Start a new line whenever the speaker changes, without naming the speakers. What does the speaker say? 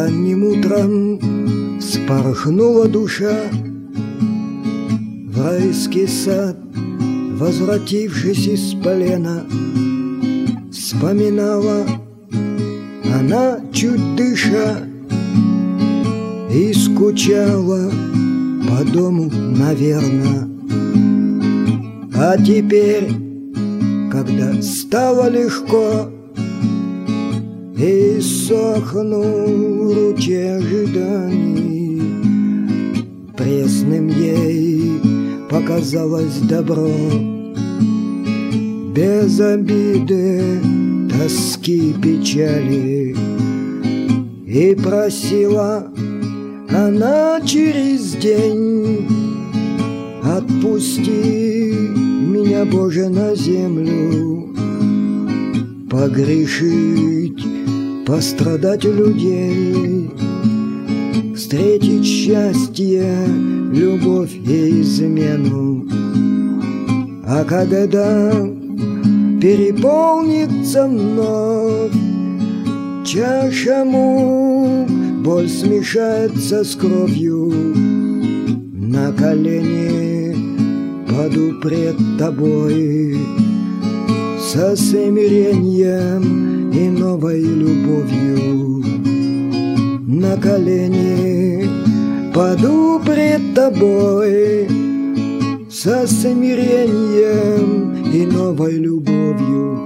Ранним утром вспорхнула душа в райский сад, возвратившись из плена. Вспоминала она, чуть дыша, и скучала по дому, наверно. А теперь, когда стало легко и сохнул ручей ожиданий, пресным ей показалось добро. Без обиды, тоски, печали. И просила она через день: отпусти меня, Боже, на землю, погрешить, пострадать людей, встретить счастье, любовь и измену. А когда переполнится вновь чаша мук, боль смешается с кровью, на колени паду пред тобой со смирением и новой любовью. На колени паду пред тобой со смирением и новой любовью.